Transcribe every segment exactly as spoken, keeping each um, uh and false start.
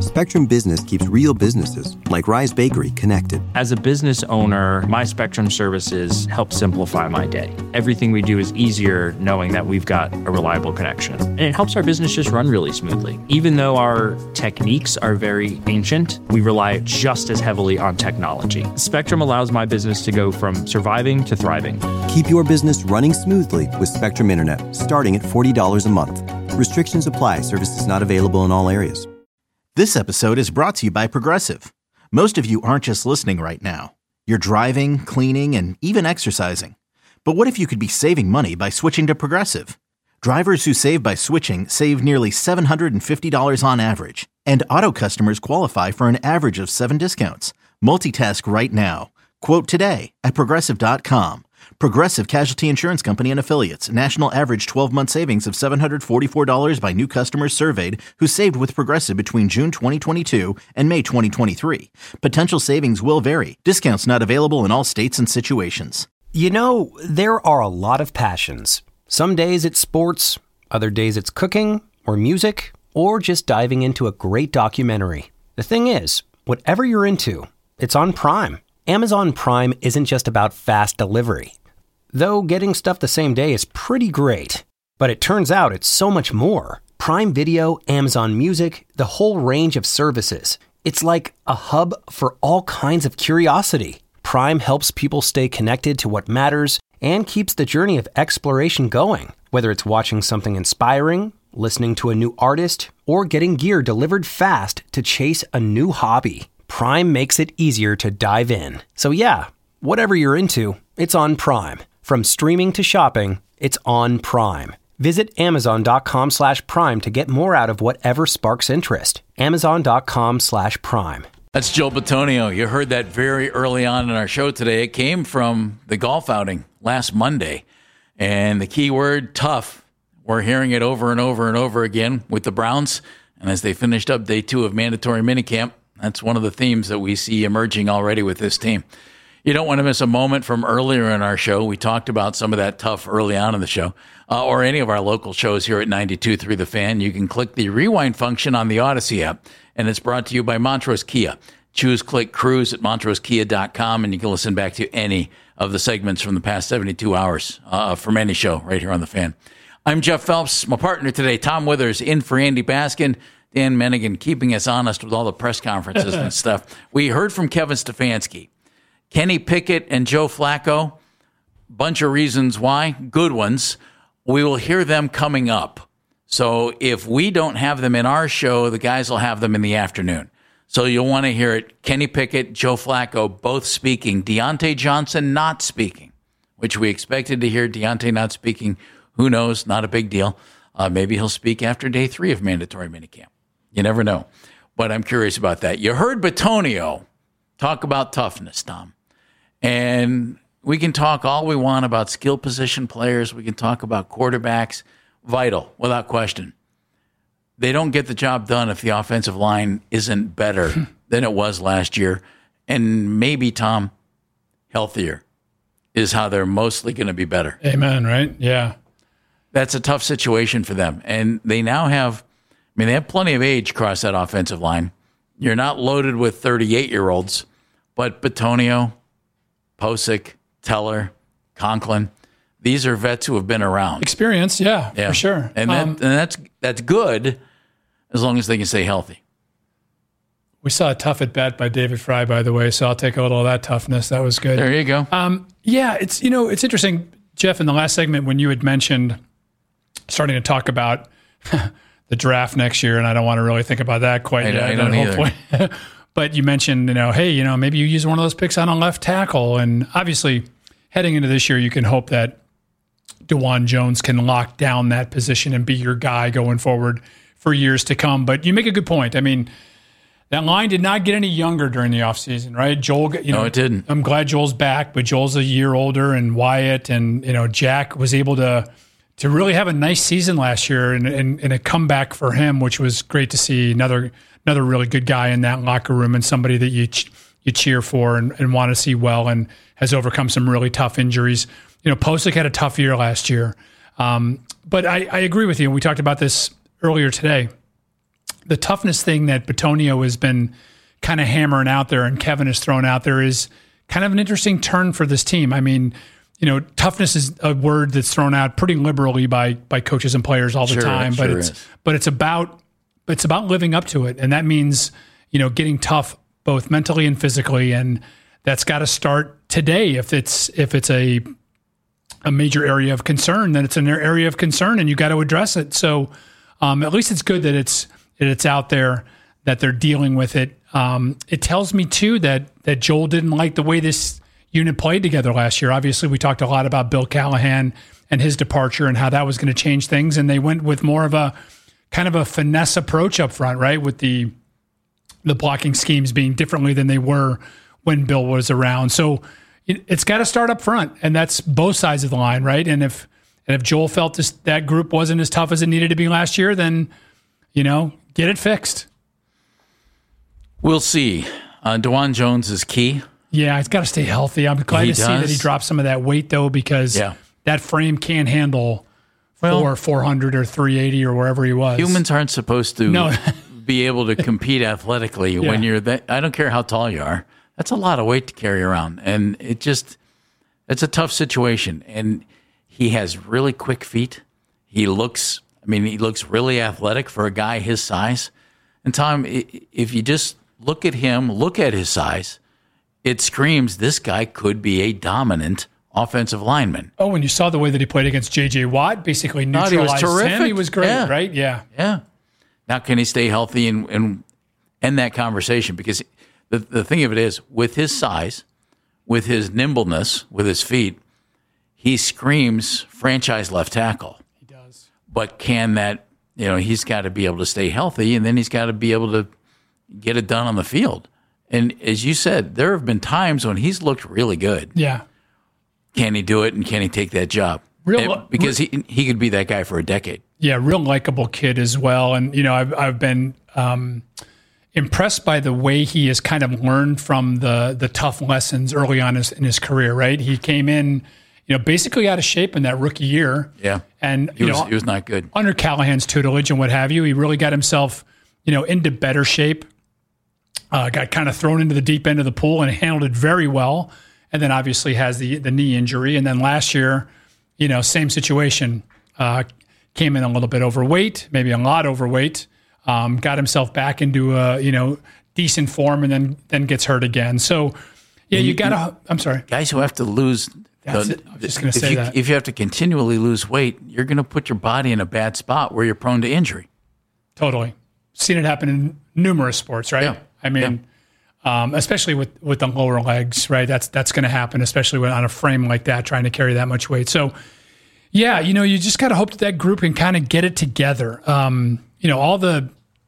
Spectrum Business keeps real businesses, like Rise Bakery, connected. As a business owner, my Spectrum services help simplify my day. Everything we do is easier knowing that we've got a reliable connection. And it helps our business just run really smoothly. Even though our techniques are very ancient, we rely just as heavily on technology. Spectrum allows my business to go from surviving to thriving. Keep your business running smoothly with Spectrum Internet, starting at forty dollars a month. Restrictions apply. Services not available in all areas. This episode is brought to you by Progressive. Most of you aren't just listening right now. You're driving, cleaning, and even exercising. But what if you could be saving money by switching to Progressive? Drivers who save by switching save nearly seven hundred fifty dollars on average. And auto customers qualify for an average of seven discounts. Multitask right now. Quote today at Progressive dot com. Progressive Casualty Insurance Company and Affiliates. National average twelve-month savings of seven hundred forty-four dollars by new customers surveyed who saved with Progressive between June twenty twenty-two and May twenty twenty-three. Potential savings will vary. Discounts not available in all states and situations. You know, there are a lot of passions. Some days it's sports, other days it's cooking or music, or just diving into a great documentary. The thing is, whatever you're into, it's on Prime. Amazon Prime isn't just about fast delivery. Though getting stuff the same day is pretty great. But it turns out it's so much more. Prime Video, Amazon Music, the whole range of services. It's like a hub for all kinds of curiosity. Prime helps people stay connected to what matters and keeps the journey of exploration going. Whether it's watching something inspiring, listening to a new artist, or getting gear delivered fast to chase a new hobby. Prime makes it easier to dive in. So yeah, whatever you're into, it's on Prime. From streaming to shopping, it's on Prime. Visit Amazon.com slash Prime to get more out of whatever sparks interest. Amazon.com slash Prime. That's Joe Bitonio. You heard that very early on in our show today. It came from the golf outing last Monday. And the key word, tough. We're hearing it over and over and over again with the Browns. And as they finished up day two of mandatory minicamp, that's one of the themes that we see emerging already with this team. You don't want to miss a moment from earlier in our show. We talked about some of that tough early on in the show, uh, or any of our local shows here at ninety-two point three The Fan. You can click the rewind function on the Odyssey app, and it's brought to you by Montrose Kia. Choose Click Cruise at Montrose Kia dot com, and you can listen back to any of the segments from the past seventy-two hours uh, from any show right here on The Fan. I'm Jeff Phelps. My partner today, Tom Withers, in for Andy Baskin. Dan Mennigan keeping us honest with all the press conferences and stuff. We heard from Kevin Stefanski. Kenny Pickett and Joe Flacco, bunch of reasons why, good ones. We will hear them coming up. So if we don't have them in our show, the guys will have them in the afternoon. So you'll want to hear it. Kenny Pickett, Joe Flacco, both speaking. Deontay Johnson not speaking, which we expected to hear. Deontay not speaking. Who knows? Not a big deal. Uh, maybe he'll speak after day three of mandatory minicamp. You never know. But I'm curious about that. You heard Bitonio talk about toughness, Tom. And we can talk all we want about skill position players. We can talk about quarterbacks. Vital, without question. They don't get the job done if the offensive line isn't better than it was last year. And maybe, Tom, healthier is how they're mostly going to be better. Amen, right? Yeah. That's a tough situation for them. And they now have... I mean, they have plenty of age across that offensive line. You're not loaded with thirty-eight-year-olds, but Bitonio, Posick, Teller, Conklin, these are vets who have been around. Experience, yeah, yeah. for sure. And, that, um, and that's that's good as long as they can stay healthy. We saw a tough at bat by David Fry, by the way, so I'll take a little of that toughness. That was good. There you go. Um, yeah, it's you know it's interesting, Jeff, in the last segment when you had mentioned starting to talk about the draft next year, and I don't want to really think about that quite I, yet. I don't either. But you mentioned, you know, hey, you know, maybe you use one of those picks on a left tackle, and obviously heading into this year, you can hope that DeJuan Jones can lock down that position and be your guy going forward for years to come. But you make a good point. I mean, that line did not get any younger during the offseason, right? Joel, you know, no, it didn't. I'm glad Joel's back, but Joel's a year older, and Wyatt and, you know, Jack was able to to really have a nice season last year and, and, and a comeback for him, which was great to see. Another another really good guy in that locker room and somebody that you ch- you cheer for and, and want to see well and has overcome some really tough injuries. You know, Posick had a tough year last year. Um, but I, I agree with you. We talked about this earlier today. the toughness thing that Bitonio has been kind of hammering out there and Kevin has thrown out there is kind of an interesting turn for this team. I mean, you know, toughness is a word that's thrown out pretty liberally by by coaches and players all the sure, time, sure but it's is. but it's about it's about living up to it, and that means, you know, getting tough both mentally and physically, and that's got to start today. If it's if it's a a major area of concern, then it's an area of concern, and you got to address it. So um, at least it's good that it's that it's out there, that they're dealing with it. Um, it tells me too that that Joel didn't like the way this unit played together last year. Obviously, we talked a lot about Bill Callahan and his departure and how that was going to change things, and they went with more of a kind of a finesse approach up front, right? With the the blocking schemes being differently than they were when Bill was around. So it, it's got to start up front, and that's both sides of the line, right? And if and if Joel felt this, that group wasn't as tough as it needed to be last year, then, you know, get it fixed. We'll see. Uh, DeJuan Jones is key. Yeah, he's got to stay healthy. I'm glad He to see does. that he dropped some of that weight, though, because Yeah. that frame can't handle Well- four, four hundred or three eighty or wherever he was. Humans aren't supposed to No. be able to compete athletically when Yeah. you're that. I don't care how tall you are. That's a lot of weight to carry around, and it just it's a tough situation. And he has really quick feet. He looks. I mean, he looks really athletic for a guy his size. And Tom, i- if you just look at him, look at his size, it screams this guy could be a dominant offensive lineman. Oh, and you saw the way that he played against J J Watt, basically Thought he was neutralized him. terrific. He was great, Yeah. right? Yeah. Yeah. Now, can he stay healthy and, and end that conversation? Because the, the thing of it is, with his size, with his nimbleness, with his feet, he screams franchise left tackle. He does. But can that, you know, he's got to be able to stay healthy, and then he's got to be able to get it done on the field. And as you said, there have been times when he's looked really good. Yeah. Can he do it, and can he take that job? Real- And- because he he could be that guy for a decade. Yeah, real likable kid as well. And, you know, I've, I've been um, impressed by the way he has kind of learned from the the tough lessons early on his, in his career, right? He came in, you know, basically out of shape in that rookie year. Yeah. And, He you was know, he was not good. under Callahan's tutelage and what have you, he really got himself, you know, into better shape. Uh, got kind of thrown into the deep end of the pool and handled it very well. And then obviously has the the knee injury. And then last year, you know, same situation. Uh, came in a little bit overweight, maybe a lot overweight. Um, got himself back into a, you know, decent form, and then then gets hurt again. So, yeah, you, you- got to. I'm sorry. Guys who have to lose. That's the- it. I was just gonna if say you, that. If you have to continually lose weight, you're going to put your body in a bad spot where you're prone to injury. Totally. Seen it happen in numerous sports, right? Yeah. I mean, um, especially with, with the lower legs, right? That's that's going to happen, especially when on a frame like that, trying to carry that much weight. So, yeah, you know, you just got to hope that that group can kind of get it together. Um, you know, all the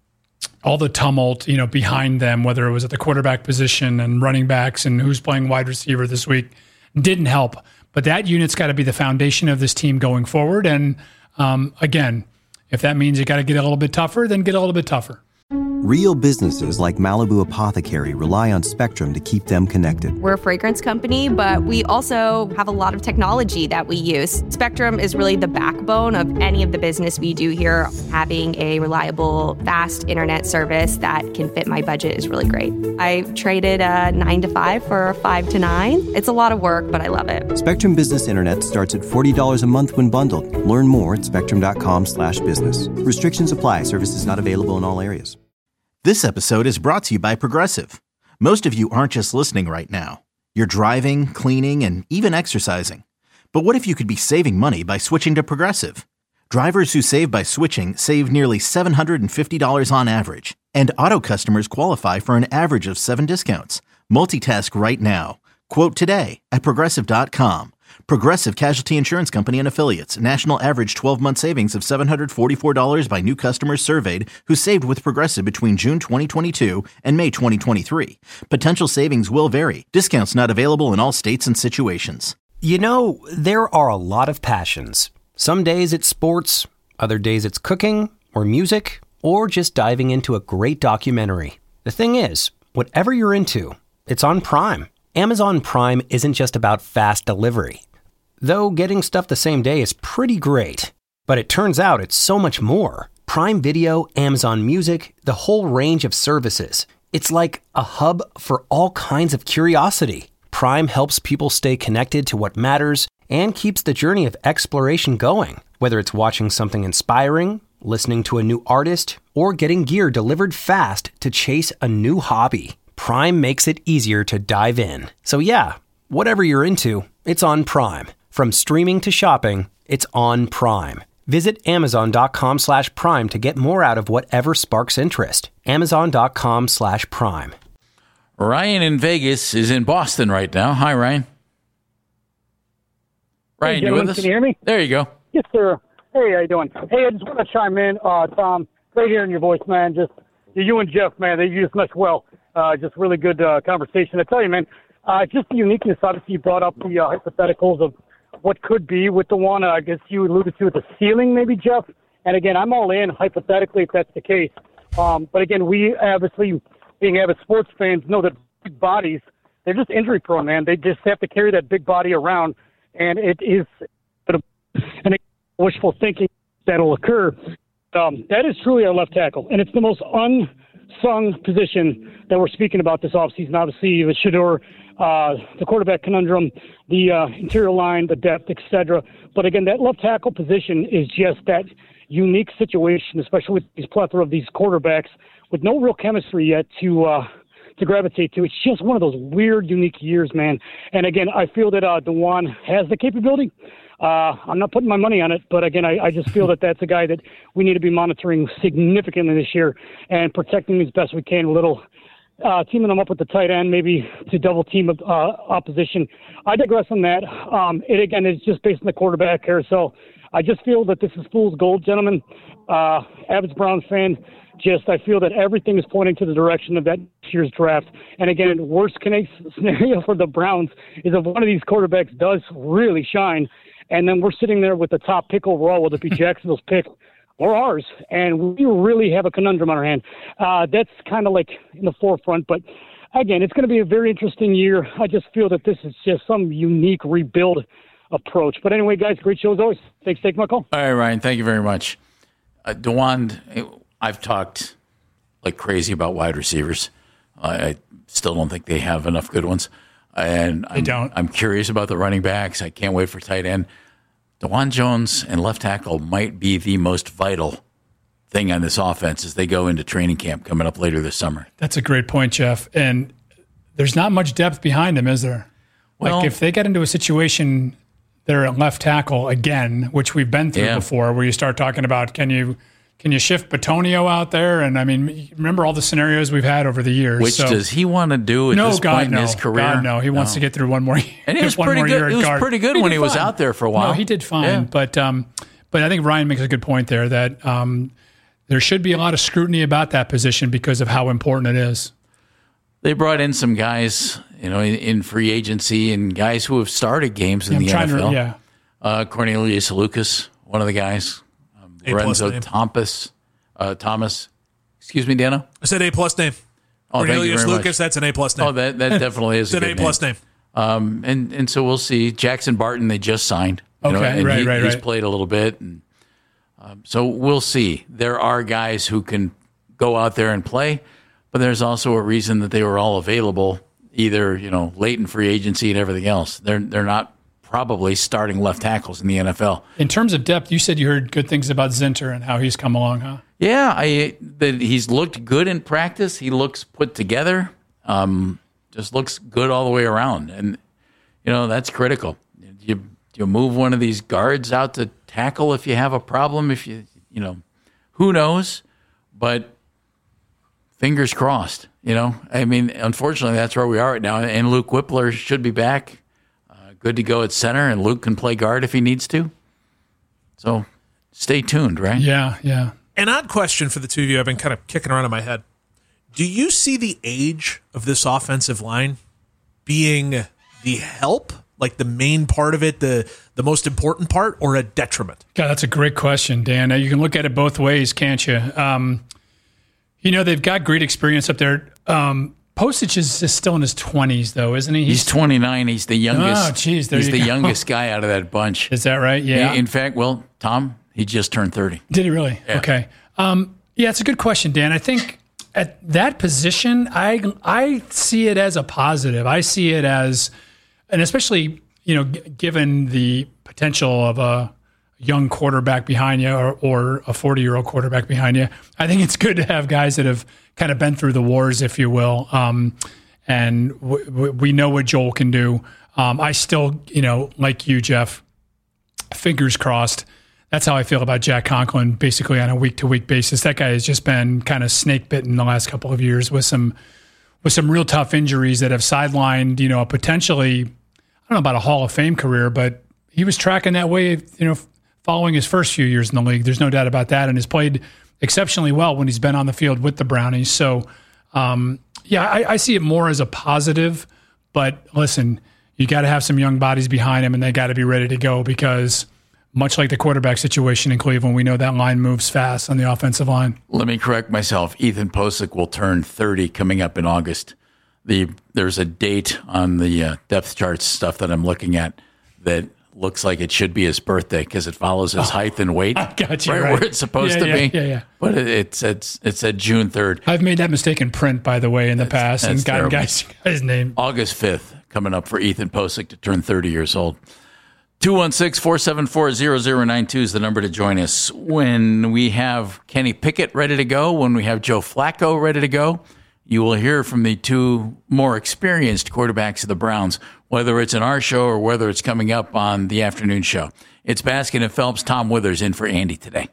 all the tumult, you know, behind them, whether it was at the quarterback position and running backs and who's playing wide receiver this week, didn't help. But that unit's got to be the foundation of this team going forward. And um, again, if that means you got to get a little bit tougher, then get a little bit tougher. Real businesses like Malibu Apothecary rely on Spectrum to keep them connected. We're a fragrance company, but we also have a lot of technology that we use. Spectrum is really the backbone of any of the business we do here. Having a reliable, fast internet service that can fit my budget is really great. I traded a nine to five for a five to nine. It's a lot of work, but I love it. Spectrum Business Internet starts at forty dollars a month when bundled. Learn more at spectrum.com slash business. Restrictions apply. Services not available in all areas. This episode is brought to you by Progressive. Most of you aren't just listening right now. You're driving, cleaning, and even exercising. But what if you could be saving money by switching to Progressive? Drivers who save by switching save nearly seven hundred fifty dollars on average. And auto customers qualify for an average of seven discounts. Multitask right now. Quote today at Progressive dot com. Progressive Casualty Insurance Company and Affiliates. National average twelve-month savings of seven hundred forty-four dollars by new customers surveyed who saved with Progressive between June twenty twenty-two and May twenty twenty-three. Potential savings will vary. Discounts not available in all states and situations. You know, there are a lot of passions. Some days it's sports, other days it's cooking, or music, or just diving into a great documentary. The thing is, whatever you're into, it's on Prime. Amazon Prime isn't just about fast delivery. Though getting stuff the same day is pretty great. But it turns out it's so much more. Prime Video, Amazon Music, the whole range of services. It's like a hub for all kinds of curiosity. Prime helps people stay connected to what matters and keeps the journey of exploration going. Whether it's watching something inspiring, listening to a new artist, or getting gear delivered fast to chase a new hobby, Prime makes it easier to dive in. So yeah, whatever you're into, it's on Prime. From streaming to shopping, it's on Prime. Visit amazon.com slash prime to get more out of whatever sparks interest. Amazon.com slash prime. Ryan in Vegas is in Boston right now. Hi, Ryan. Ryan, hey, you with us? Can you hear me? There you go. Yes, sir. Hey, how you doing? Hey, I just want to chime in. Uh, Tom, great hearing your voice, man. Just you and Jeff, man, they you just mesh well. Uh, just really good uh, conversation. I tell you, man, uh, just the uniqueness. Obviously, you brought up the uh, hypotheticals of what could be with the one. Uh, I guess you alluded to at the ceiling, maybe, Jeff. And again, I'm all in hypothetically if that's the case. Um, but again, we obviously, being avid sports fans, know that big bodies, they're just injury prone, man. They just have to carry that big body around, and it is and wishful thinking that'll occur. Um, that is truly our left tackle, and it's the most unsung position that we're speaking about this offseason. Obviously, with Shedeur, uh, the quarterback conundrum, the uh, interior line, the depth, et cetera. But again, that left tackle position is just that unique situation, especially with these plethora of these quarterbacks with no real chemistry yet to uh, to gravitate to. It's just one of those weird, unique years, man. And again, I feel that uh, DeJuan has the capability. Uh, I'm not putting my money on it, but again, I, I just feel that that's a guy that we need to be monitoring significantly this year and protecting as best we can. A little uh, teaming them up with the tight end, maybe to double team uh, opposition. I digress on that. Um, it again is just based on the quarterback carousel. I just feel that this is fool's gold, gentlemen. Uh, average Browns fan. Just, I feel that everything is pointing to the direction of that year's draft. And again, worst case scenario for the Browns is if one of these quarterbacks does really shine, and then we're sitting there with the top pick overall, whether it be Jacksonville's pick or ours, and we really have a conundrum on our hand. Uh, that's kind of like in the forefront. But again, it's going to be a very interesting year. I just feel that this is just some unique rebuild approach. But anyway, guys, great show as always. Thanks for taking my call. All right, Ryan, thank you very much. Uh, DeJuan, I've talked like crazy about wide receivers. Uh, I still don't think they have enough good ones. And I'm, don't. I'm curious about the running backs. I can't wait for tight end. DeJuan Jones and left tackle might be the most vital thing on this offense as they go into training camp coming up later this summer. That's a great point, Jeff. And there's not much depth behind them, is there? Well, like if they get into a situation they're at left tackle again, which we've been through yeah. before, where you start talking about can you can you shift Bitonio out there? And I mean, remember all the scenarios we've had over the years. Which so, does he want to do at no, this God, point no. in his career? God, no. He wants no. to get through one more year. And he was one pretty more good. year He was guard. pretty good he when he was fine. out there for a while. No, he did fine. Yeah. But um, but I think Ryan makes a good point there that um, there should be a lot of scrutiny about that position because of how important it is. They brought in some guys, you know, in, in free agency and guys who have started games in Yeah, I'm the trying N F L. to, yeah. Uh, Cornelius Lucas, one of the guys. Um, Lorenzo Thomas. Uh, Thomas. Excuse me, Dano? I said A plus name. Oh, Cornelius thank you very Lucas, much. that's an A plus name. Oh, that, that definitely is it's a an good A plus name. name. Um, and, and so we'll see. Jackson Barton, they just signed. You Okay, know, and right, he, right, he's right. played a little bit. And, um, so we'll see. There are guys who can go out there and play, but there's also a reason that they were all available, either, you know, late in free agency and everything else. They're they're not probably starting left tackles in the N F L. In terms of depth, you said you heard good things about Zinter and how he's come along, huh? Yeah, I that he's looked good in practice. He looks put together. Um, just looks good all the way around, and you know that's critical. You you move one of these guards out to tackle if you have a problem. If you you know, who knows? But fingers crossed. You know, I mean, unfortunately, that's where we are right now. And Luke Whippler should be back, uh, good to go at center, and Luke can play guard if he needs to. So stay tuned, right? Yeah, yeah. An odd question for the two of you I've been kind of kicking around in my head. Do you see the age of this offensive line being the help, like the main part of it, the, the most important part, or a detriment? God, that's a great question, Dan. You can look at it both ways, can't you? Um, you know, they've got great experience up there. Um, Postage is, is still in his twenties, though, isn't he? He's, He's twenty-nine. He's the youngest. Oh, geez, there He's you the go. youngest guy out of that bunch. Is that right? Yeah. In fact, well, Tom, he just turned thirty. Did he really? Yeah. Okay. Um, yeah, it's a good question, Dan. I think at that position, I I see it as a positive. I see it as, and especially, you know, g- given the potential of a young quarterback behind you or, or a forty-year-old quarterback behind you, I think it's good to have guys that have kind of been through the wars, if you will. Um, and w- w- we know what Joel can do. Um, I still, you know, like you, Jeff, fingers crossed. That's how I feel about Jack Conklin, basically on a week-to-week basis. That guy has just been kind of snake-bitten the last couple of years with some with some real tough injuries that have sidelined, you know, a potentially, I don't know about a Hall of Fame career, but he was tracking that way, you know, following his first few years in the league. There's no doubt about that, and has played exceptionally well when he's been on the field with the Brownies. So, um, yeah, I, I see it more as a positive. But listen, you got to have some young bodies behind him, and they got to be ready to go because – much like the quarterback situation in Cleveland, we know that line moves fast on the offensive line. Let me correct myself. Ethan Posick will turn thirty coming up in August. The There's a date on the uh, depth charts stuff that I'm looking at that looks like it should be his birthday because it follows his oh, height and weight. I got you, right, right where it's supposed yeah, to yeah, be. Yeah, yeah. But it, it, said, it said June third. I've made that mistake in print, by the way, in the that's, past that's and gotten terrible. guys, guys' name. August fifth coming up for Ethan Posick to turn thirty years old. two one six, four seven four, zero zero nine two is the number to join us. When we have Kenny Pickett ready to go, when we have Joe Flacco ready to go, you will hear from the two more experienced quarterbacks of the Browns, whether it's in our show or whether it's coming up on the afternoon show. It's Baskin and Phelps. Tom Withers in for Andy today.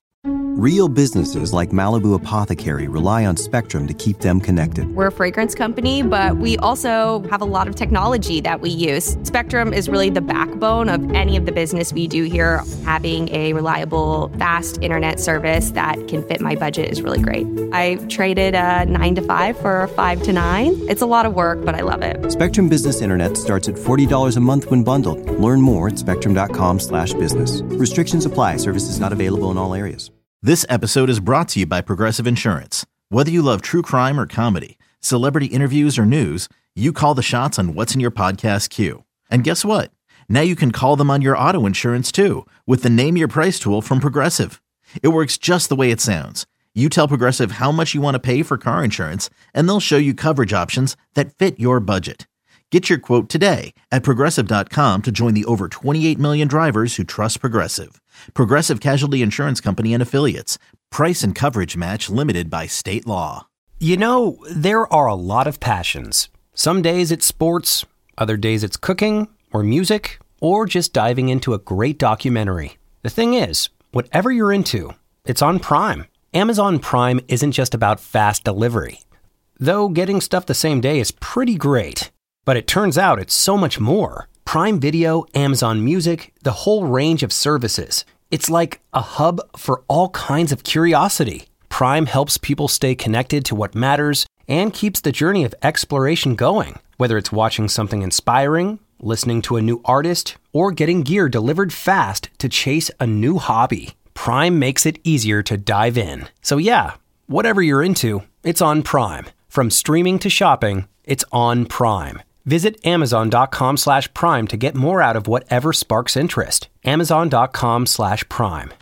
Real businesses like Malibu Apothecary rely on Spectrum to keep them connected. We're a fragrance company, but we also have a lot of technology that we use. Spectrum is really the backbone of any of the business we do here. Having a reliable, fast internet service that can fit my budget is really great. I traded a nine to five for a five to nine. It's a lot of work, but I love it. Spectrum Business Internet starts at forty dollars a month when bundled. Learn more at spectrum.com slash business. Restrictions apply. Services not available in all areas. This episode is brought to you by Progressive Insurance. Whether you love true crime or comedy, celebrity interviews or news, you call the shots on what's in your podcast queue. And guess what? Now you can call them on your auto insurance too with the Name Your Price tool from Progressive. It works just the way it sounds. You tell Progressive how much you want to pay for car insurance, and they'll show you coverage options that fit your budget. Get your quote today at Progressive dot com to join the over twenty-eight million drivers who trust Progressive. Progressive Casualty Insurance Company and Affiliates. Price and coverage match limited by state law. You know, there are a lot of passions. Some days it's sports, other days it's cooking or music, or just diving into a great documentary. The thing is, whatever you're into, it's on Prime. Amazon Prime isn't just about fast delivery. Though getting stuff the same day is pretty great. But it turns out it's so much more. Prime Video, Amazon Music, the whole range of services. It's like a hub for all kinds of curiosity. Prime helps people stay connected to what matters and keeps the journey of exploration going. Whether it's watching something inspiring, listening to a new artist, or getting gear delivered fast to chase a new hobby, Prime makes it easier to dive in. So yeah, whatever you're into, it's on Prime. From streaming to shopping, it's on Prime. Visit Amazon.com slash Prime to get more out of whatever sparks interest. Amazon.com slash Prime.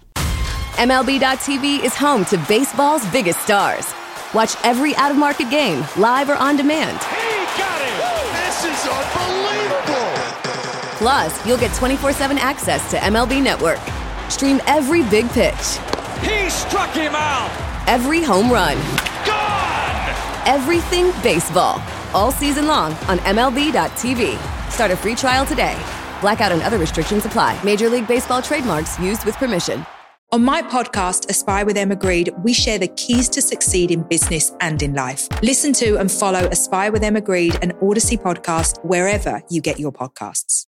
M L B dot T V is home to baseball's biggest stars. Watch every out-of-market game, live or on demand. He got it! This is unbelievable! Plus, you'll get twenty-four seven access to M L B Network. Stream every big pitch. He struck him out! Every home run. Gone! Everything baseball. All season long on M L B dot T V. Start a free trial today. Blackout and other restrictions apply. Major League Baseball trademarks used with permission. On my podcast, Aspire with Emma Greed, we share the keys to succeed in business and in life. Listen to and follow Aspire with Emma Greed, an Odyssey podcast, wherever you get your podcasts.